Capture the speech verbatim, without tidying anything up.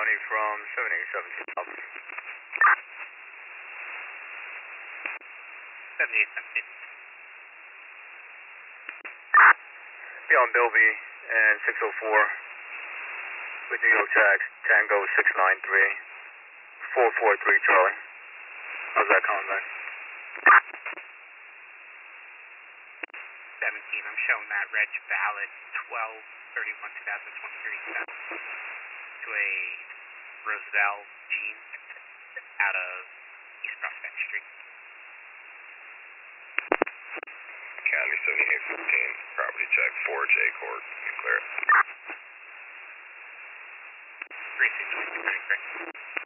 County from seven eight seven South. seven eight seven. Be on Bilby and six oh four with New York Tags, Tango six nine three, four four three Charlie. How's that coming back? seventeen, I'm showing that reg valid twelve thirty-one twenty twenty-three to a Roselle Jean out of East Prospect Street. County seventy-eight fifteen, property check four J Court, clear it. three six three,